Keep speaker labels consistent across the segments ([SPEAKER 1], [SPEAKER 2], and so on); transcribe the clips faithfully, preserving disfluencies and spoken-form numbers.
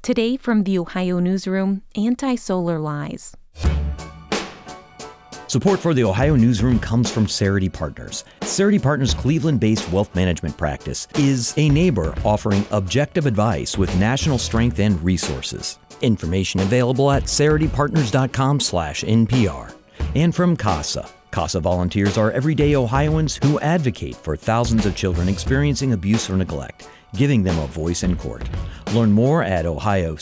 [SPEAKER 1] Today from the Ohio Newsroom, Anti-Solar Lies.
[SPEAKER 2] Support for the Ohio Newsroom comes from Cerity Partners. Cerity Partners' Cleveland-based wealth management practice is a neighbor offering objective advice with national strength and resources. Information available at ceritypartners.com slash NPR. And from CASA. CASA volunteers are everyday Ohioans who advocate for thousands of children experiencing abuse or neglect, giving them a voice in court. Learn more at ohio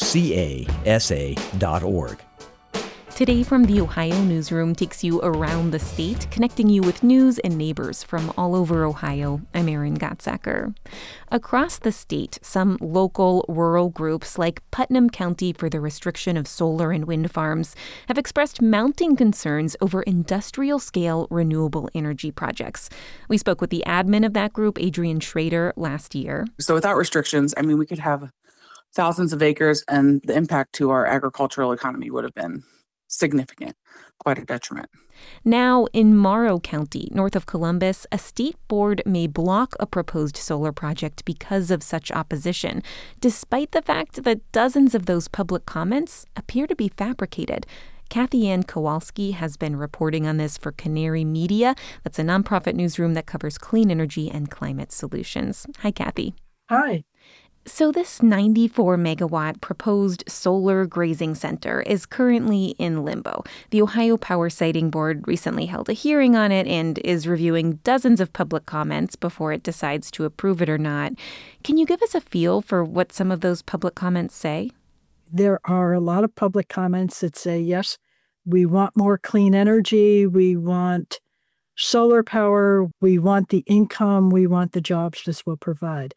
[SPEAKER 2] casa dot org.
[SPEAKER 1] Today from the Ohio Newsroom takes you around the state, connecting you with news and neighbors from all over Ohio. I'm Erin Gottsacker. Across the state, some local rural groups like Putnam County for the Restriction of Solar and Wind Farms have expressed mounting concerns over industrial-scale renewable energy projects. We spoke with the admin of that group, Adrian Schrader, last year.
[SPEAKER 3] So without restrictions, I mean, we could have thousands of acres and the impact to our agricultural economy would have been significant, quite a detriment.
[SPEAKER 1] Now, in Morrow County, north of Columbus, a state board may block a proposed solar project because of such opposition, despite the fact that dozens of those public comments appear to be fabricated. Kathy Ann Kowalski has been reporting on this for Canary Media. That's a nonprofit newsroom that covers clean energy and climate solutions. Hi, Kathy.
[SPEAKER 4] Hi.
[SPEAKER 1] So this ninety-four megawatt proposed solar grazing center is currently in limbo. The Ohio Power Siting Board recently held a hearing on it and is reviewing dozens of public comments before it decides to approve it or not. Can you give us a feel for what some of those public comments say?
[SPEAKER 4] There are a lot of public comments that say, yes, we want more clean energy, we want solar power, we want the income, we want the jobs this will provide.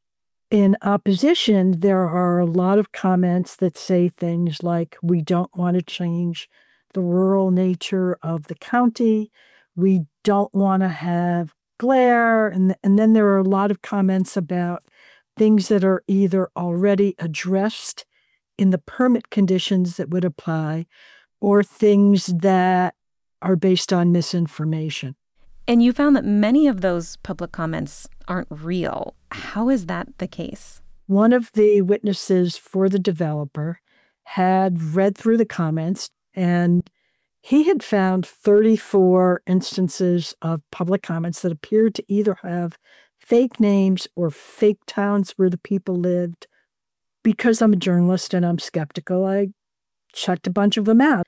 [SPEAKER 4] In opposition, there are a lot of comments that say things like, we don't want to change the rural nature of the county. We don't want to have glare. And, and then there are a lot of comments about things that are either already addressed in the permit conditions that would apply or things that are based on misinformation.
[SPEAKER 1] And you found that many of those public comments aren't real. How is that the case?
[SPEAKER 4] One of the witnesses for the developer had read through the comments, and he had found thirty-four instances of public comments that appeared to either have fake names or fake towns where the people lived. Because I'm a journalist and I'm skeptical, I checked a bunch of them out.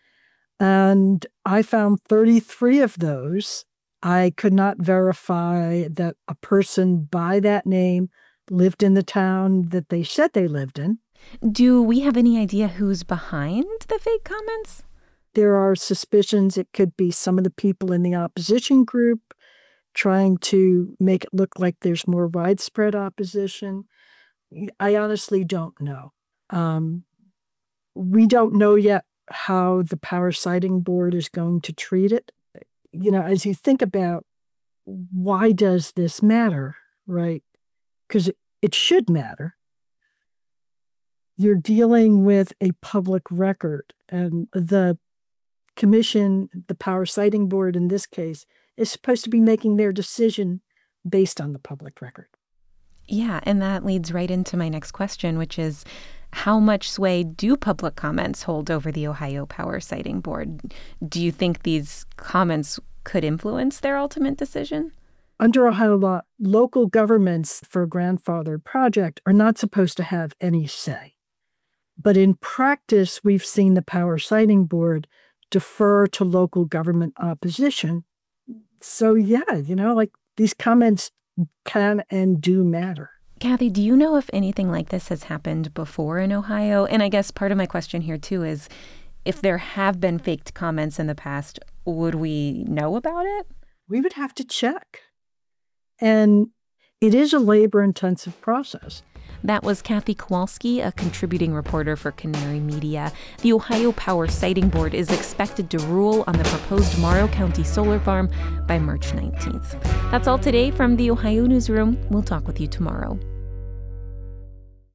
[SPEAKER 4] And I found thirty-three of those. I could not verify that a person by that name lived in the town that they said they lived in.
[SPEAKER 1] Do we have any idea who's behind the fake comments?
[SPEAKER 4] There are suspicions it could be some of the people in the opposition group trying to make it look like there's more widespread opposition. I honestly don't know. Um, we don't know yet how the Power Siting Board is going to treat it. You know, as you think about why does this matter, right? Because it, it should matter. You're dealing with a public record, and the commission, the Power Siting Board in this case, is supposed to be making their decision based on the public record.
[SPEAKER 1] Yeah, and that leads right into my next question, which is, how much sway do public comments hold over the Ohio Power Siting Board? Do you think these comments could influence their ultimate decision?
[SPEAKER 4] Under Ohio law, local governments for a grandfathered project are not supposed to have any say. But in practice, we've seen the Power Siting Board defer to local government opposition. So yeah, you know, like these comments can and do matter.
[SPEAKER 1] Kathy, do you know if anything like this has happened before in Ohio? And I guess part of my question here, too, is if there have been faked comments in the past, would we know about it?
[SPEAKER 4] We would have to check. And it is a labor-intensive process.
[SPEAKER 1] That was Kathy Kowalski, a contributing reporter for Canary Media. The Ohio Power Siting Board is expected to rule on the proposed Morrow County solar farm by March nineteenth. That's all today from the Ohio Newsroom. We'll talk with you tomorrow.